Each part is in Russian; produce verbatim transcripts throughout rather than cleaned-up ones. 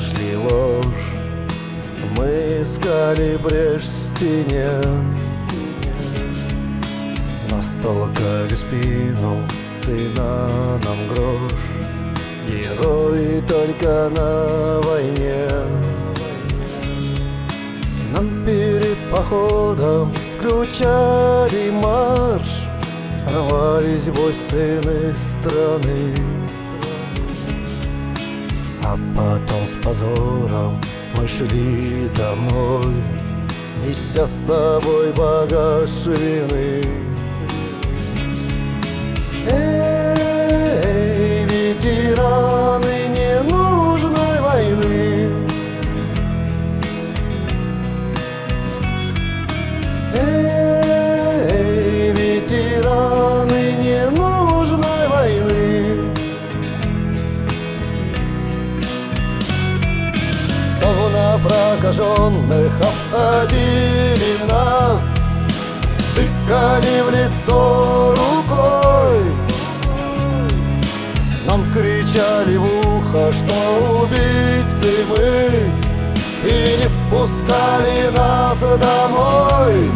нашли ложь, мы искали брешь в стене. Нас толкали спину, цена нам грош, герои только на войне. Нам перед походом включали марш, рвались в бой сыны страны. А потом с позором мы шли домой, неся с собой багаж вины. Эй, ветераны ненужной войны, эй, ветераны ненужной войны. Словно прокаженных обходили нас, тыкали в лицо рукой, нам кричали в ухо, что убийцы мы, и не пускали нас домой.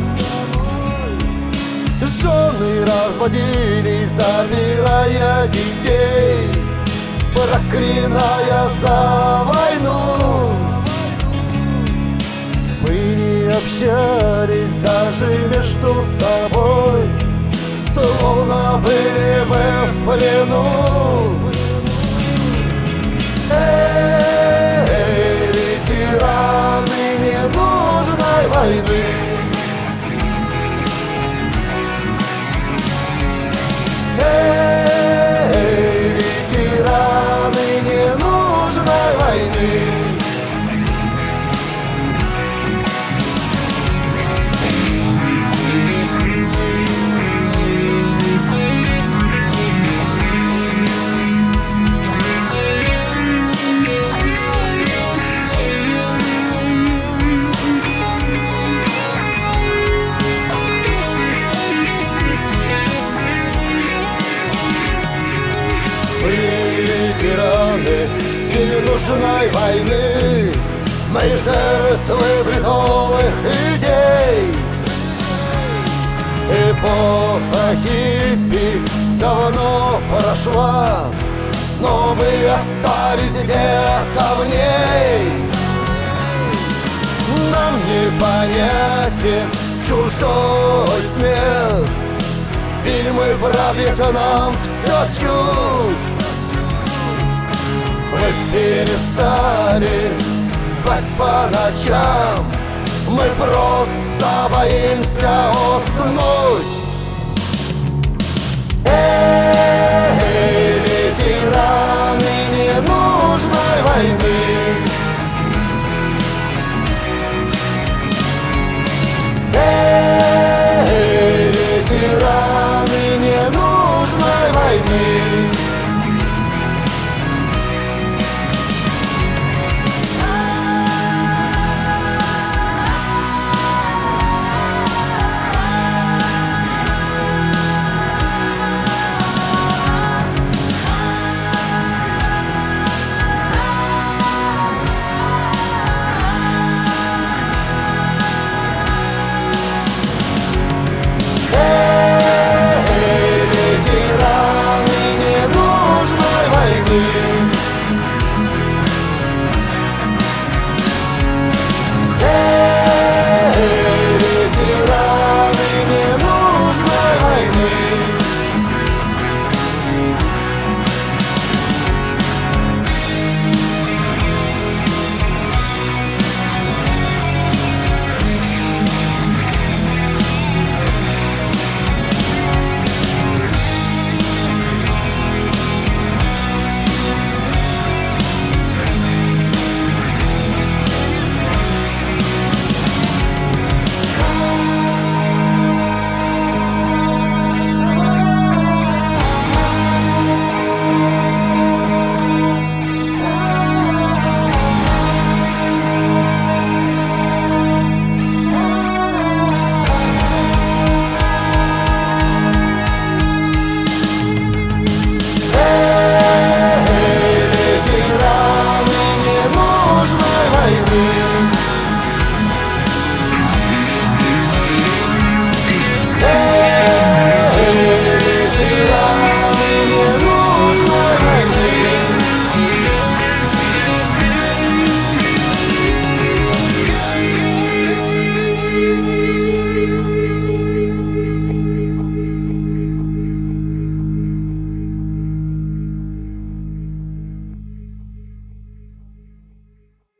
Жены разводились, забирая детей, проклиная за войну. Мы не общались даже между собой, словно были мы в плену. Эй, ветераны ненужной войны, эй, ветераны ненужной войны. Ветераны ненужной войны, мы жертвы бредовых идей. Эпоха хиппи давно прошла, но мы остались где-то в ней. Нам непонятен чужой смех, фильмы про Вьетнам все чушь. Мы перестали спать по ночам, мы просто боимся уснуть.